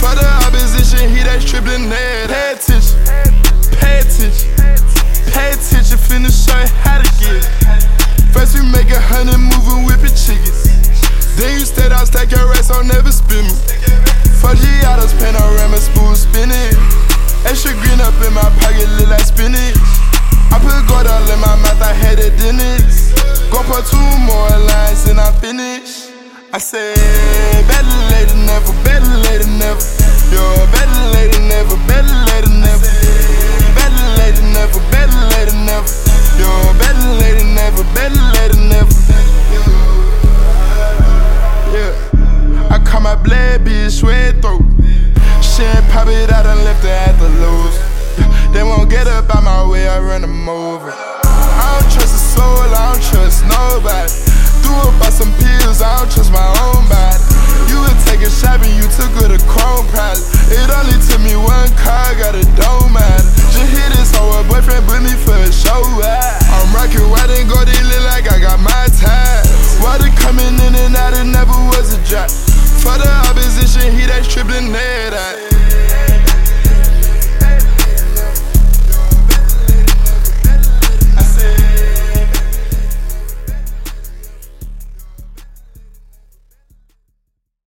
For the opposition, he that stripping that. Pay attention, pay attention, pay attention, finna show you how to get it. First we make 100 moving whipping chickens. Then you stay down, stack your racks, don't never spin me. 4 Giottos, panorama, spoon spinning. Extra green up in my pocket, look like spinach. I put gold all in my mouth, I had a dentist. Go put 2 more lines and I'm finished. I said, better later, never, better later, never. Yo, better later, never, better later, never. Better later, never, better later, never. Yo, better later, never, better later, never. Yeah, I caught my blade, bitch, red throat. She ain't pop it out and left her at the lows. They won't get up out my way, I run them over. I don't trust a soul, I don't trust nobody. Threw up by some pills, I don't trust my own body. You were taking shopping, you took her to Chrome probably. It only took me 1 car, got a don't matter. Just hit this hoe, a boyfriend put me for a show. I'm rocking white and gold, it look like I got my ties. Water coming in and out, it never was a drop. For the opposition, he that stripping that.